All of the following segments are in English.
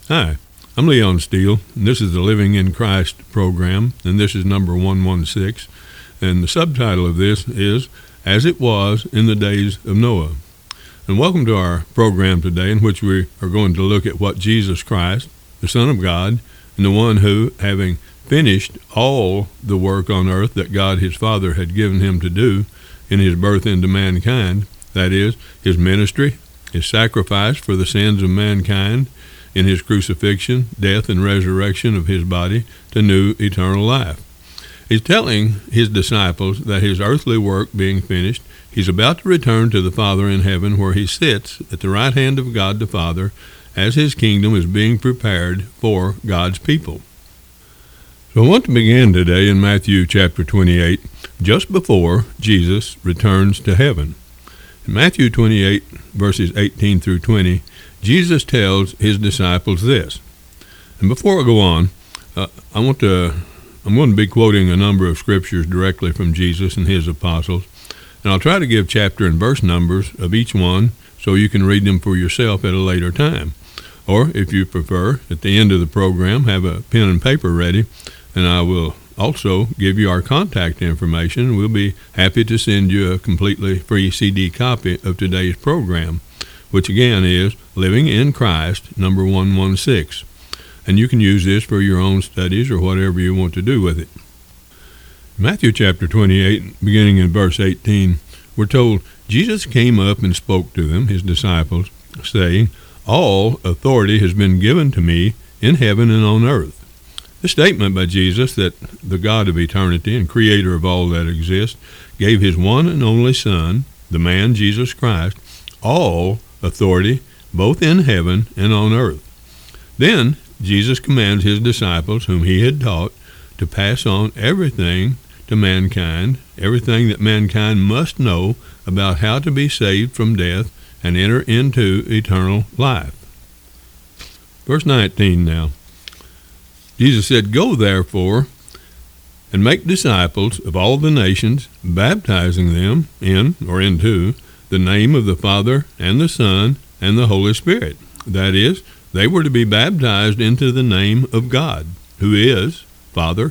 Hi, I'm Leon Steele, and this is the Living in Christ program, and this is number 116, and the subtitle of this is As It Was in the Days of Noah. And welcome to our program today, in which we are going to look at what Jesus Christ, the Son of God, and the one who, having finished all the work on earth that God his Father had given him to do in his birth into mankind, that is, his ministry, his sacrifice for the sins of mankind, in his crucifixion, death, and resurrection of his body to new eternal life. He's telling his disciples that his earthly work being finished, he's about to return to the Father in heaven, where he sits at the right hand of God the Father as his kingdom is being prepared for God's people. So I want to begin today in Matthew chapter 28, just before Jesus returns to heaven. In Matthew 28, verses 18 through 20, Jesus tells his disciples this. And before I go on, I'm going to be quoting a number of scriptures directly from Jesus and his apostles, and I'll try to give chapter and verse numbers of each one so you can read them for yourself at a later time. Or, if you prefer, at the end of the program, have a pen and paper ready, and I will also give you our contact information. We'll be happy to send you a completely free CD copy of today's program, which again is Living in Christ, number 116. And you can use this for your own studies or whatever you want to do with it. Matthew chapter 28, beginning in verse 18, we're told, Jesus came up and spoke to them, his disciples, saying, All authority has been given to me in heaven and on earth. The statement by Jesus that the God of eternity and creator of all that exists gave his one and only Son, the man Jesus Christ, all authority both in heaven and on earth. Then Jesus commands his disciples, whom he had taught, to pass on everything to mankind, everything that mankind must know about how to be saved from death and enter into eternal life. Verse 19 now. Jesus said, Go therefore and make disciples of all the nations, baptizing them in or into the name of the Father and the Son and the Holy Spirit. That is, they were to be baptized into the name of God, who is Father,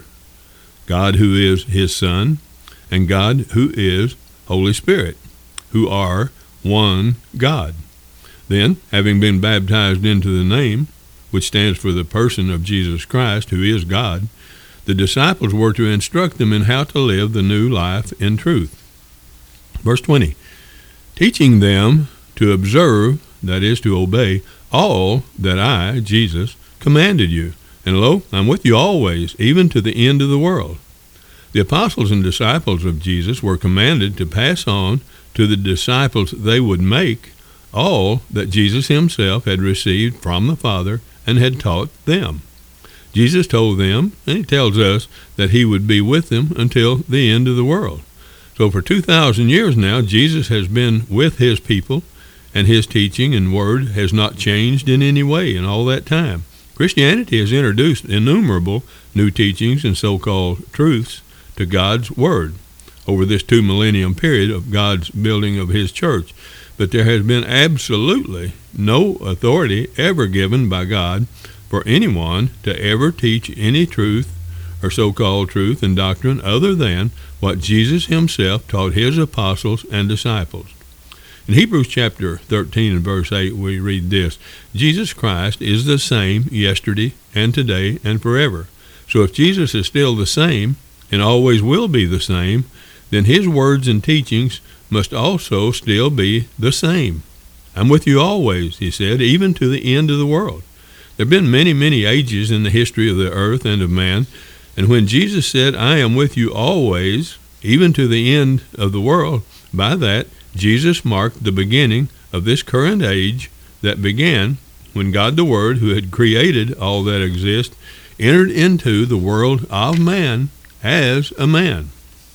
God who is his Son, and God who is Holy Spirit, who are one God. Then, having been baptized into the name, which stands for the person of Jesus Christ, who is God, the disciples were to instruct them in how to live the new life in truth. Verse 20, teaching them to observe, that is, to obey, all that I, Jesus, commanded you. And lo, I'm with you always, even to the end of the world. The apostles and disciples of Jesus were commanded to pass on to the disciples they would make all that Jesus himself had received from the Father and had taught them. Jesus told them, and he tells us, that he would be with them until the end of the world. So for 2,000 years now, Jesus has been with his people, and his teaching and word has not changed in any way in all that time. Christianity has introduced innumerable new teachings and so-called truths to God's word over this 2 millennium period of God's building of his church. But there has been absolutely no authority ever given by God for anyone to ever teach any truth or so-called truth and doctrine other than what Jesus himself taught his apostles and disciples. In Hebrews chapter 13 and verse 8, we read this, Jesus Christ is the same yesterday and today and forever. So if Jesus is still the same and always will be the same, then his words and teachings must also still be the same. I'm with you always, he said, even to the end of the world. There have been many, many ages in the history of the earth and of man, and when Jesus said, I am with you always, even to the end of the world, by that, Jesus marked the beginning of this current age that began when God the Word, who had created all that exists, entered into the world of man as a man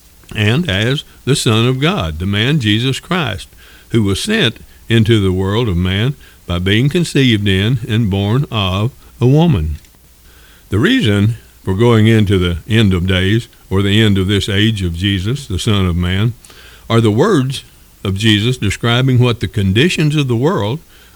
and as the Son of God, the man Jesus Christ, who was sent into the world of man by being conceived in and born of a woman. The reason for going into the end of days, or the end of this age of Jesus, the Son of Man, are the words of Jesus describing what the conditions of the world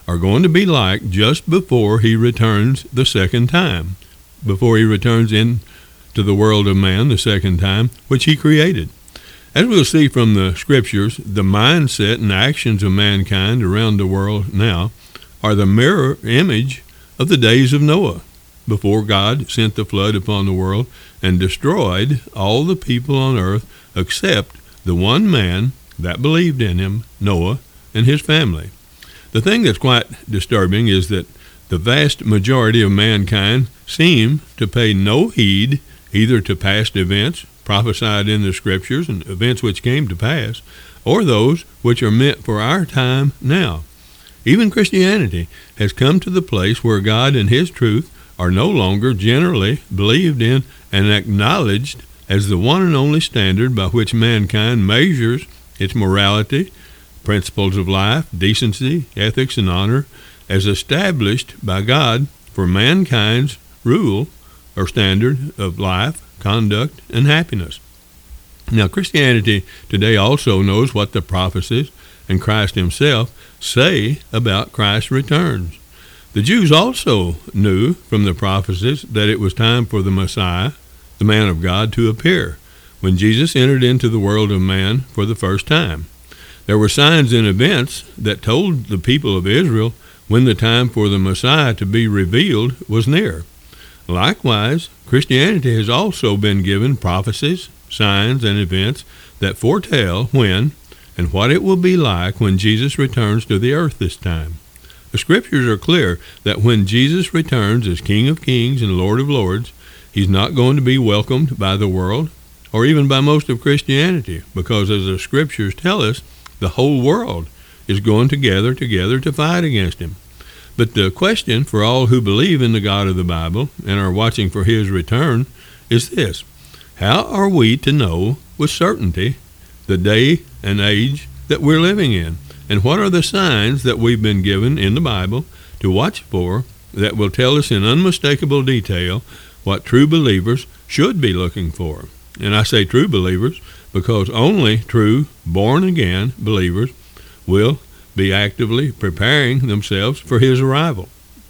are going to be like just before he returns the second time, before he returns into the world of man the second time, which he created. As we'll see from the scriptures, the mindset and actions of mankind around the world now are the mirror image of the days of Noah, before God sent the flood upon the world and destroyed all the people on earth except the one man that believed in him, Noah, and his family. The thing that's quite disturbing is that the vast majority of mankind seem to pay no heed either to past events prophesied in the scriptures and events which came to pass, or those which are meant for our time now. Even Christianity has come to the place where God and his truth are no longer generally believed in and acknowledged as the one and only standard by which mankind measures its morality, principles of life, decency, ethics, and honor, as established by God for mankind's rule or standard of life, conduct, and happiness. Now, Christianity today also knows what the prophecies and Christ himself say about Christ's returns. The Jews also knew from the prophecies that it was time for the Messiah, the man of God, to appear when Jesus entered into the world of man for the first time. There were signs and events that told the people of Israel when the time for the Messiah to be revealed was near. Likewise, Christianity has also been given prophecies, signs, and events that foretell when and what it will be like when Jesus returns to the earth this time. The scriptures are clear that when Jesus returns as King of Kings and Lord of Lords, he's not going to be welcomed by the world or even by most of Christianity, because as the scriptures tell us, the whole world is going together to fight against him. But the question for all who believe in the God of the Bible and are watching for his return is this: how are we to know with certainty the day and age that we're living in? And what are the signs that we've been given in the Bible to watch for that will tell us in unmistakable detail what true believers should be looking for? And I say true believers because only true, born-again believers will be actively preparing themselves for his arrival.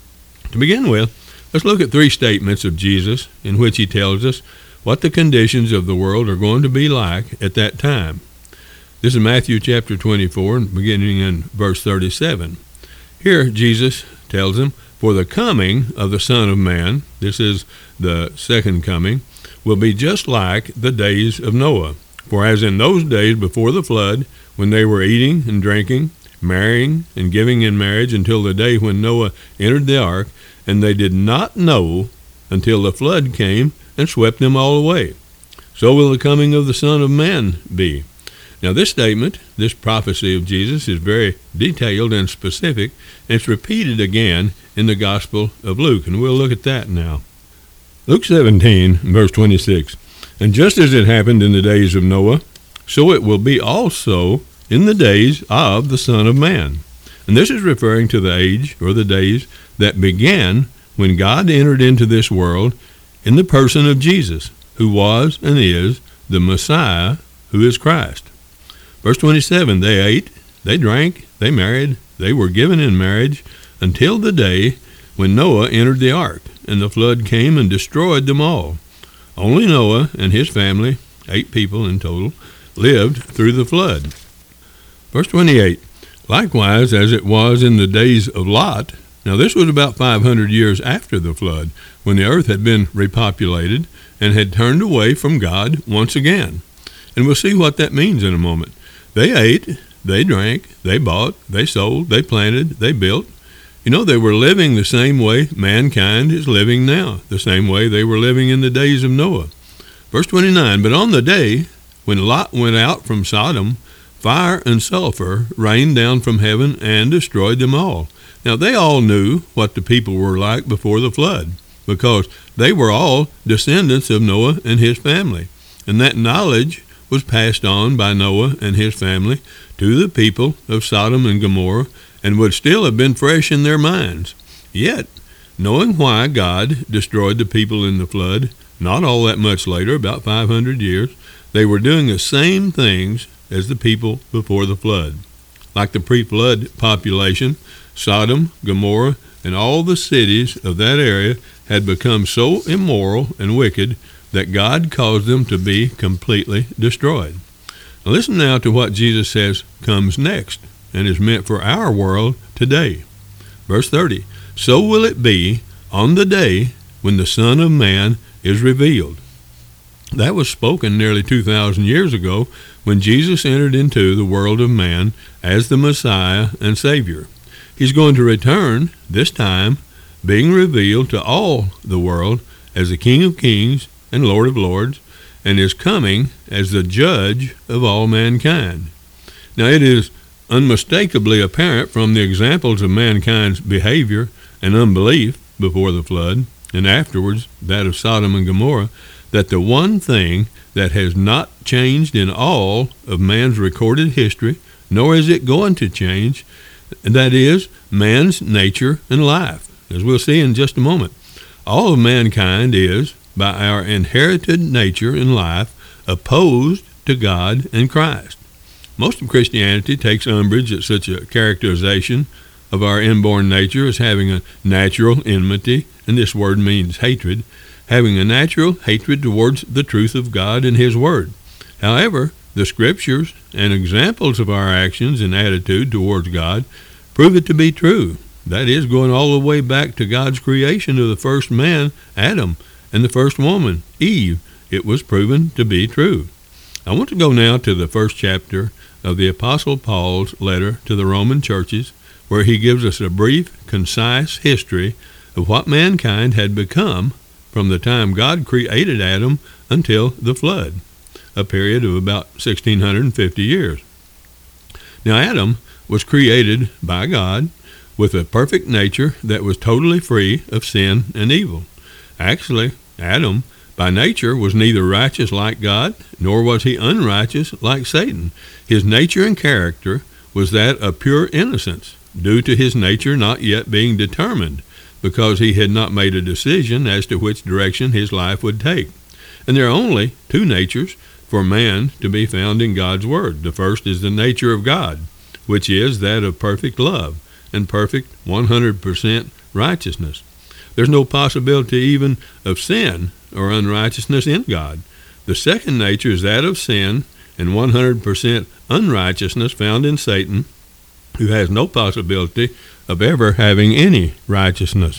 To begin with, let's look at three statements of Jesus in which he tells us what the conditions of the world are going to be like at that time. This is Matthew chapter 24, beginning in verse 37. Here Jesus tells them, "For the coming of the Son of Man," this is the second coming, "will be just like the days of Noah. For as in those days before the flood, when they were eating and drinking, marrying and giving in marriage until the day when Noah entered the ark, and they did not know until the flood came and swept them all away. So will the coming of the Son of Man be." Now this statement, this prophecy of Jesus, is very detailed and specific, and it's repeated again in the Gospel of Luke, and we'll look at that now. Luke 17, verse 26, "And just as it happened in the days of Noah, so it will be also in the days of the Son of Man." And this is referring to the age or the days that began when God entered into this world in the person of Jesus, who was and is the Messiah, who is Christ. Verse 27, "They ate, they drank, they married, they were given in marriage until the day when Noah entered the ark, and the flood came and destroyed them all. Only Noah and his family, 8 people in total, lived through the flood." Verse 28, "Likewise as it was in the days of Lot." Now this was about 500 years after the flood, when the earth had been repopulated and had turned away from God once again. And we'll see what that means in a moment. They ate, they drank, they bought, they sold, they planted, they built. You know, they were living the same way mankind is living now, the same way they were living in the days of Noah. Verse 29, "But on the day when Lot went out from Sodom, fire and sulfur rained down from heaven and destroyed them all." Now they all knew what the people were like before the flood, because they were all descendants of Noah and his family. And that knowledge was passed on by Noah and his family to the people of Sodom and Gomorrah, and would still have been fresh in their minds. Yet, knowing why God destroyed the people in the flood, not all that much later, about 500 years, they were doing the same things as the people before the flood. Like the pre-flood population, Sodom, Gomorrah, and all the cities of that area had become so immoral and wicked that God caused them to be completely destroyed. Now listen now to what Jesus says comes next and is meant for our world today. Verse 30, so will it be on the day when the Son of Man is revealed. That was spoken nearly 2,000 years ago when Jesus entered into the world of man as the Messiah and Savior. He's going to return, this time, being revealed to all the world as the King of Kings and Lord of Lords, and is coming as the judge of all mankind. Now it is unmistakably apparent from the examples of mankind's behavior and unbelief before the flood, and afterwards that of Sodom and Gomorrah, that the one thing that has not changed in all of man's recorded history, nor is it going to change, and that is man's nature and life. As we'll see in just a moment, all of mankind is, by our inherited nature and life, opposed to God and Christ. Most of Christianity takes umbrage at such a characterization of our inborn nature as having a natural enmity, and this word means hatred, having a natural hatred towards the truth of God and His Word. However, the Scriptures and examples of our actions and attitude towards God prove it to be true. That is, going all the way back to God's creation of the first man, Adam, and the first woman, Eve. It was proven to be true. I want to go now to the first chapter of the Apostle Paul's letter to the Roman churches, where he gives us a brief, concise history of what mankind had become from the time God created Adam until the flood, a period of about 1,650 years. Now, Adam was created by God with a perfect nature that was totally free of sin and evil. Actually, Adam, by nature, was neither righteous like God, nor was he unrighteous like Satan. His nature and character was that of pure innocence, due to his nature not yet being determined, because he had not made a decision as to which direction his life would take. And there are only two natures for man to be found in God's Word. The first is the nature of God, which is that of perfect love and perfect 100% righteousness. There's no possibility even of sin or unrighteousness in God. The second nature is that of sin and 100% unrighteousness found in Satan, who has no possibility of ever having any righteousness.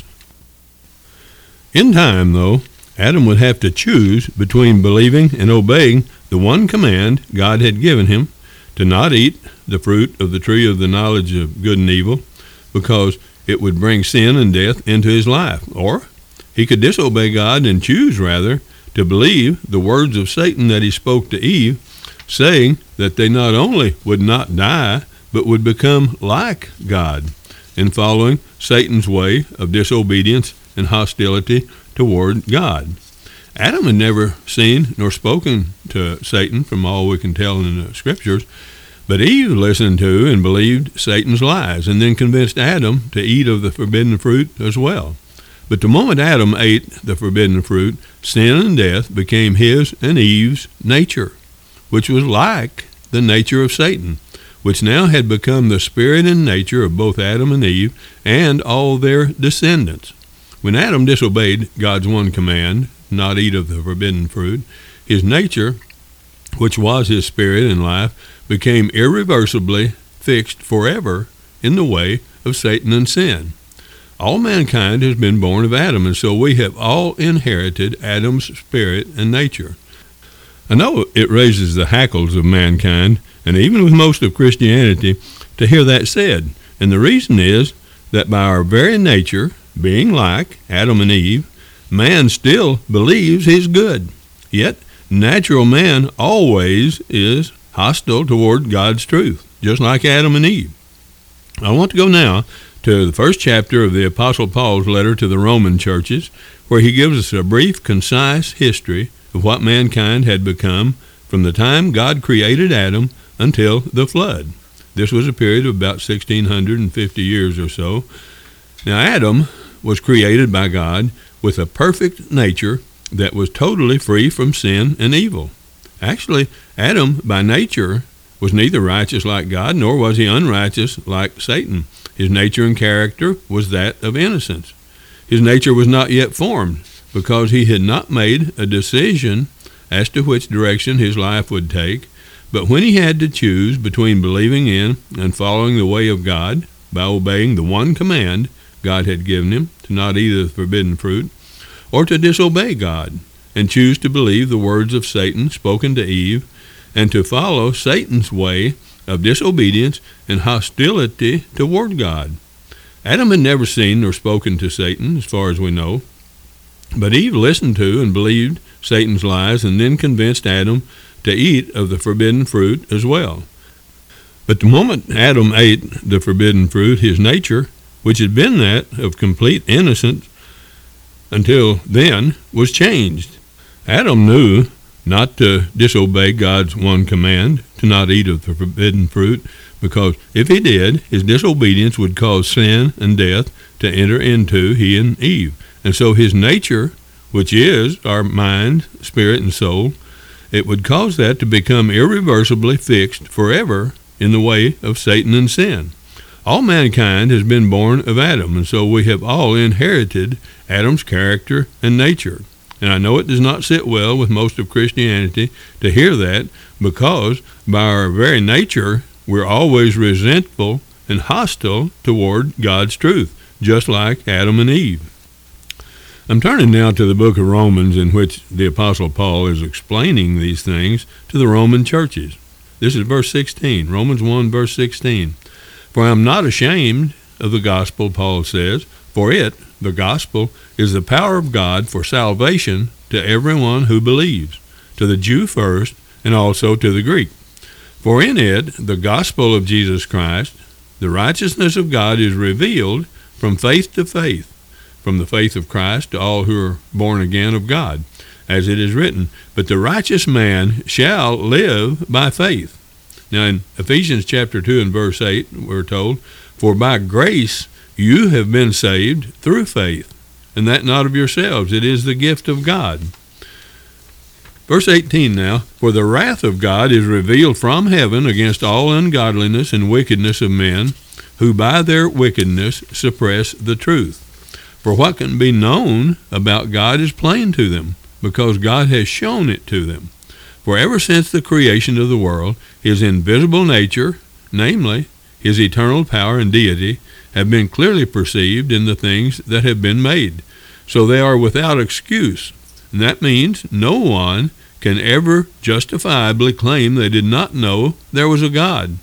In time, though, Adam would have to choose between believing and obeying the one command God had given him to not eat the fruit of the tree of the knowledge of good and evil, because it would bring sin and death into his life. Or he could disobey God and choose, rather, to believe the words of Satan that he spoke to Eve, saying that they not only would not die, but would become like God, in following Satan's way of disobedience and hostility toward God. Adam had never seen nor spoken to Satan, from all we can tell in the Scriptures, but Eve listened to and believed Satan's lies, and then convinced Adam to eat of the forbidden fruit as well. But the moment Adam ate the forbidden fruit, sin and death became his and Eve's nature, which was like the nature of Satan, which now had become the spirit and nature of both Adam and Eve and all their descendants. When Adam disobeyed God's one command, not eat of the forbidden fruit, his nature, which was his spirit and life, became irreversibly fixed forever in the way of Satan and sin. All mankind has been born of Adam, and so we have all inherited Adam's spirit and nature. I know it raises the hackles of mankind, and even with most of Christianity, to hear that said. And the reason is that by our very nature, being like Adam and Eve, man still believes he's good. Yet, natural man always is hostile toward God's truth, just like Adam and Eve. I want to go now to the first chapter of the Apostle Paul's letter to the Roman churches, where he gives us a brief, concise history of what mankind had become from the time God created Adam until the flood. This was a period of about 1,650 years or so. Now, Adam was created by God with a perfect nature that was totally free from sin and evil. Actually, Adam, by nature, was neither righteous like God, nor was he unrighteous like Satan. His nature and character was that of innocence. His nature was not yet formed because he had not made a decision as to which direction his life would take. But when he had to choose between believing in and following the way of God by obeying the one command God had given him to not eat of the forbidden fruit, or to disobey God and choose to believe the words of Satan spoken to Eve and to follow Satan's way of disobedience and hostility toward God. Adam had never seen nor spoken to Satan, as far as we know, but Eve listened to and believed Satan's lies and then convinced Adam to eat of the forbidden fruit as well. But the moment Adam ate the forbidden fruit, his nature, which had been that of complete innocence until then, was changed. Adam knew not to disobey God's one command, to not eat of the forbidden fruit, because if he did, his disobedience would cause sin and death to enter into he and Eve. And so his nature, which is our mind, spirit, and soul, it would cause that to become irreversibly fixed forever in the way of Satan and sin. All mankind has been born of Adam, and so we have all inherited Adam's character and nature. And I know it does not sit well with most of Christianity to hear that, because by our very nature, we're always resentful and hostile toward God's truth, just like Adam and Eve. I'm turning now to the book of Romans, in which the Apostle Paul is explaining these things to the Roman churches. This is verse 16, Romans 1, verse 16. For I am not ashamed of the gospel, Paul says, for it, the gospel, is the power of God for salvation to everyone who believes, to the Jew first, and also to the Greek. For in it, the gospel of Jesus Christ, the righteousness of God is revealed from faith to faith, from the faith of Christ to all who are born again of God, as it is written, but the righteous man shall live by faith. Now in Ephesians chapter 2 and verse 8, we're told, for by grace you have been saved through faith, and that not of yourselves, it is the gift of God. Verse 18 now, for the wrath of God is revealed from heaven against all ungodliness and wickedness of men, who by their wickedness suppress the truth. For what can be known about God is plain to them, because God has shown it to them. For ever since the creation of the world, his invisible nature, namely, his eternal power and deity, have been clearly perceived in the things that have been made. So they are without excuse. And that means no one can ever justifiably claim they did not know there was a God,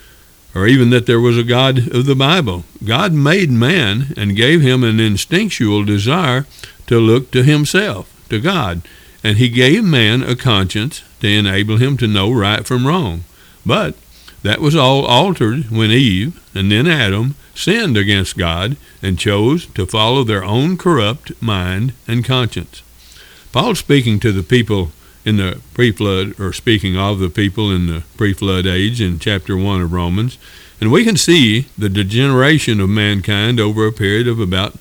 or even that there was a God of the Bible. God made man and gave him an instinctual desire to look to himself, to God, and he gave man a conscience to enable him to know right from wrong. But that was all altered when Eve and then Adam sinned against God and chose to follow their own corrupt mind and conscience. Paul, speaking to the people in the pre-flood, or speaking of the people in the pre-flood age in chapter 1 of Romans, and we can see the degeneration of mankind over a period of about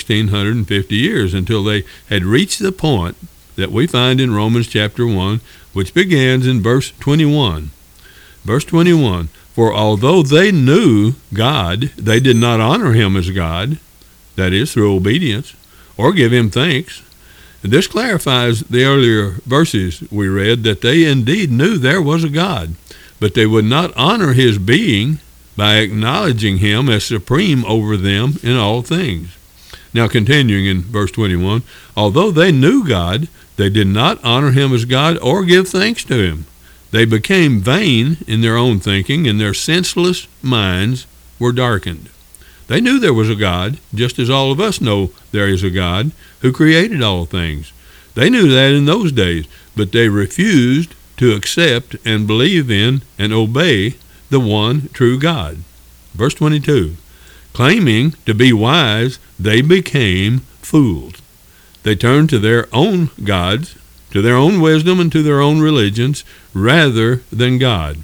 1,650 years until they had reached the point that we find in Romans chapter 1, which begins in verse 21. Verse 21, for although they knew God, they did not honor him as God, that is, through obedience, or give him thanks. This clarifies the earlier verses we read, that they indeed knew there was a God, but they would not honor his being by acknowledging him as supreme over them in all things. Now continuing in verse 21, although they knew God, they did not honor him as God or give thanks to him. They became vain in their own thinking, and their senseless minds were darkened. They knew there was a God, just as all of us know there is a God who created all things. They knew that in those days, but they refused to accept and believe in and obey the one true God. Verse 22, claiming to be wise, they became fools. They turned to their own gods, to their own wisdom, and to their own religions, rather than God.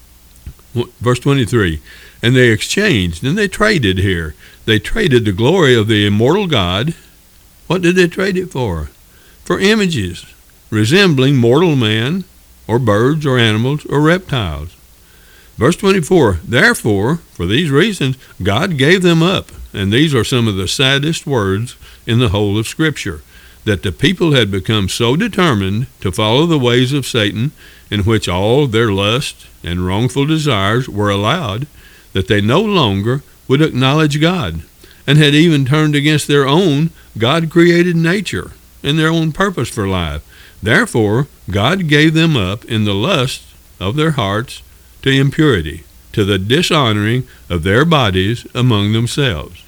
Verse 23, and they exchanged, and they traded here. They traded the glory of the immortal God. What did they trade it for? For images resembling mortal man, or birds, or animals, or reptiles. Verse 24, therefore, for these reasons, God gave them up. And these are some of the saddest words in the whole of Scripture, that the people had become so determined to follow the ways of Satan, in which all their lust and wrongful desires were allowed, that they no longer would acknowledge God, and had even turned against their own God-created nature and their own purpose for life. Therefore, God gave them up in the lust of their hearts to impurity, to the dishonoring of their bodies among themselves.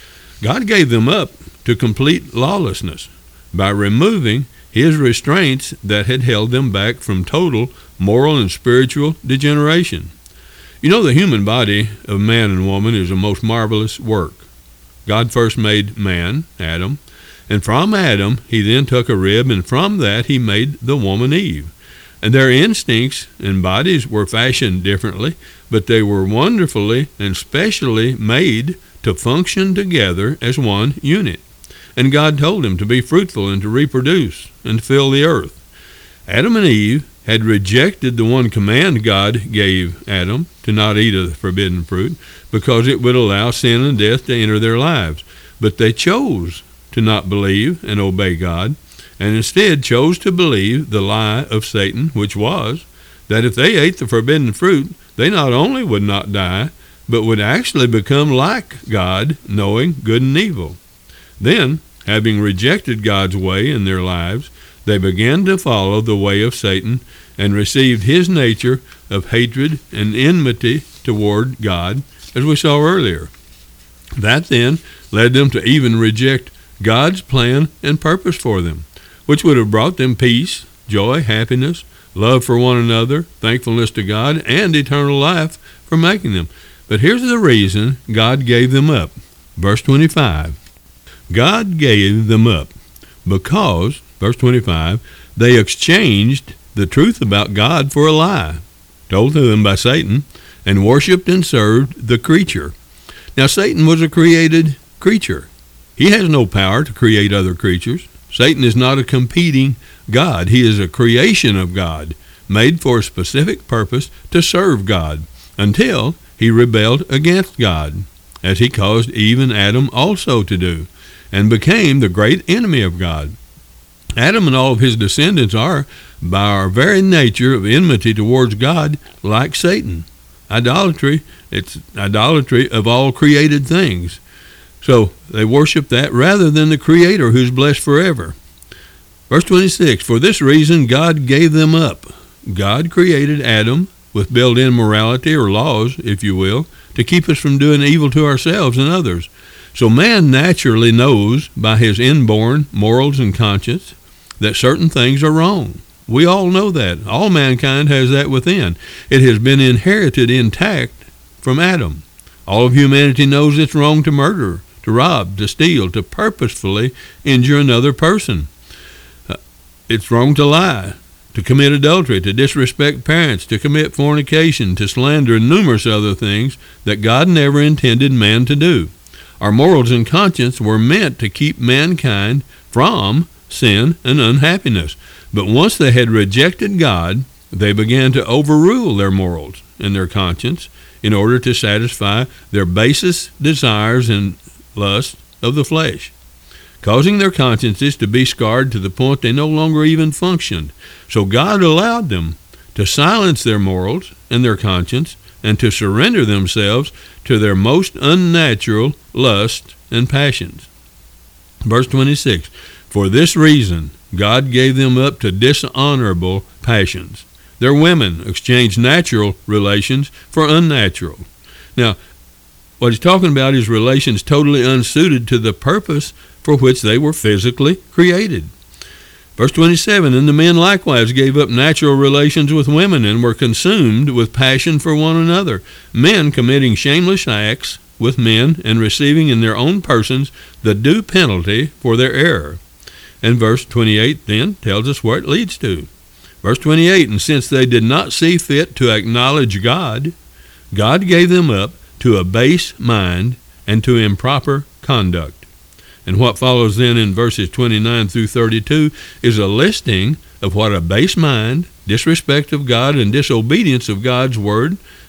God gave them up to complete lawlessness by removing his restraints that had held them back from total moral and spiritual degeneration. You know, the human body of man and woman is a most marvelous work. God first made man, Adam, and from Adam he then took a rib, and from that he made the woman Eve. And their instincts and bodies were fashioned differently, but they were wonderfully and specially made to function together as one unit. And God told them to be fruitful and to reproduce and fill the earth. Adam and Eve had rejected the one command God gave Adam to not eat of the forbidden fruit because it would allow sin and death to enter their lives. But they chose to not believe and obey God, and instead chose to believe the lie of Satan, which was that if they ate the forbidden fruit, they not only would not die, but would actually become like God, knowing good and evil. Then, having rejected God's way in their lives, they began to follow the way of Satan and received his nature of hatred and enmity toward God, as we saw earlier. That then led them to even reject God's plan and purpose for them, which would have brought them peace, joy, happiness, love for one another, thankfulness to God, and eternal life for making them. But here's the reason God gave them up. Verse 25. God gave them up because, verse 25, they exchanged the truth about God for a lie, told to them by Satan, and worshipped and served the creature. Now, Satan was a created creature. He has no power to create other creatures. Satan is not a competing God. He is a creation of God, made for a specific purpose to serve God, until he rebelled against God, as he caused Eve and Adam also to do, and became the great enemy of God. Adam and all of his descendants are, by our very nature of enmity towards God, like Satan. Idolatry, it's idolatry of all created things. So they worship that rather than the Creator, who's blessed forever. Verse 26, for this reason God gave them up. God created Adam with built-in morality, or laws, if you will, to keep us from doing evil to ourselves and others. So man naturally knows by his inborn morals and conscience that certain things are wrong. We all know that. All mankind has that within. It has been inherited intact from Adam. All of humanity knows it's wrong to murder, to rob, to steal, to purposefully injure another person. It's wrong to lie, to commit adultery, to disrespect parents, to commit fornication, to slander, and numerous other things that God never intended man to do. Our morals and conscience were meant to keep mankind from sin and unhappiness. But once they had rejected God, they began to overrule their morals and their conscience in order to satisfy their basest desires and lusts of the flesh, causing their consciences to be scarred to the point they no longer even functioned. So God allowed them to silence their morals and their conscience and to surrender themselves to their most unnatural lusts and passions. Verse 26, for this reason God gave them up to dishonorable passions. Their women exchanged natural relations for unnatural. Now, what he's talking about is relations totally unsuited to the purpose for which they were physically created. Verse 27, and the men likewise gave up natural relations with women and were consumed with passion for one another, men committing shameless acts with men and receiving in their own persons the due penalty for their error. And verse 28 then tells us where it leads to. Verse 28, and since they did not see fit to acknowledge God, God gave them up to a base mind and to improper conduct. And what follows then in verses 29 through 32 is a listing of what a base mind, disrespect of God, and disobedience of God's word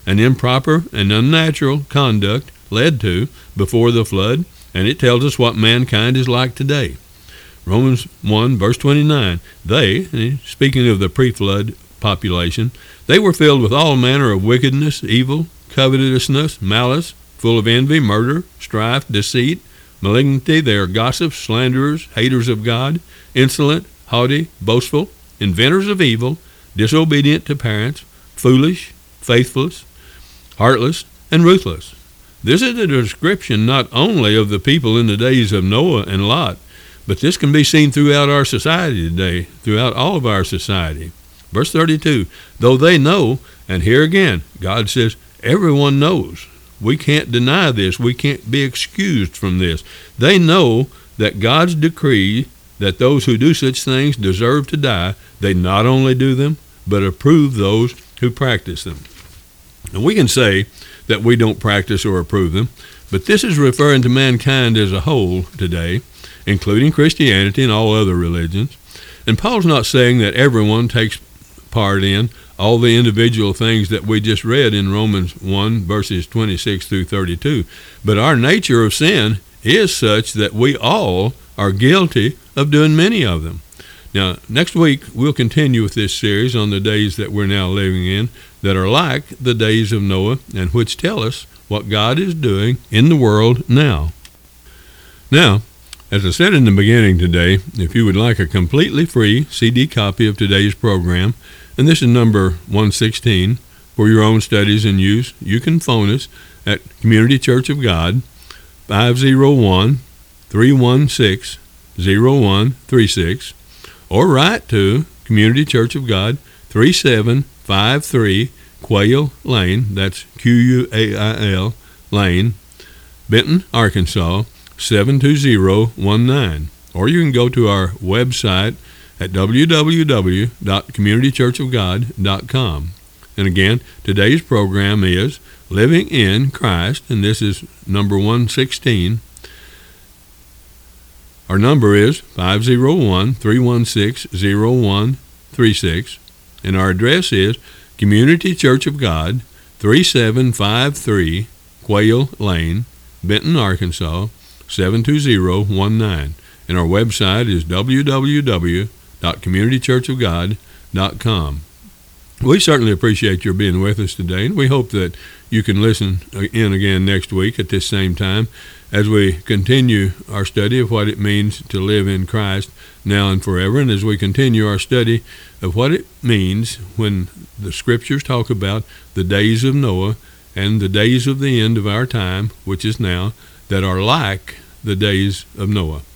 and improper and unnatural conduct led to before the flood, and it tells us what mankind is like today. Romans 1, verse 29, they, speaking of the pre-flood population, they were filled with all manner of wickedness, evil, covetousness, malice, full of envy, murder, strife, deceit, malignity. They are gossips, slanderers, haters of God, insolent, haughty, boastful, inventors of evil, disobedient to parents, foolish, faithless, heartless, and ruthless. This is a description not only of the people in the days of Noah and Lot, but this can be seen throughout our society today, throughout all of our society. Verse 32, though they know, and here again, God says, everyone knows. We can't deny this. We can't be excused from this. They know that God's decree that those who do such things deserve to die. They not only do them, but approve those who practice them. And we can say that we don't practice or approve them, but this is referring to mankind as a whole today, including Christianity and all other religions. And Paul's not saying that everyone takes part in all the individual things that we just read in Romans 1, verses 26 through 32. But our nature of sin is such that we all are guilty of doing many of them. Now, next week, we'll continue with this series on the days that we're now living in that are like the days of Noah and which tell us what God is doing in the world now. Now, as I said in the beginning today, if you would like a completely free CD copy of today's program, and this is number 116, for your own studies and use, you can phone us at Community Church of God, 501-316-0136, or write to Community Church of God, 3753 Quail Lane, that's Quail Lane, Benton, Arkansas, 72019. Or you can go to our website at www.communitychurchofgod.com. And again, today's program is Living in Christ, and this is number 116. Our number is 501-316-0136, and our address is Community Church of God, 3753 Quail Lane, Benton, Arkansas, 72019. And our website is www.communitychurchofgod.com. We certainly appreciate your being with us today, and we hope that you can listen in again next week at this same time as we continue our study of what it means to live in Christ now and forever, and as we continue our study of what it means when the Scriptures talk about the days of Noah and the days of the end of our time, which is now, that are like the days of Noah.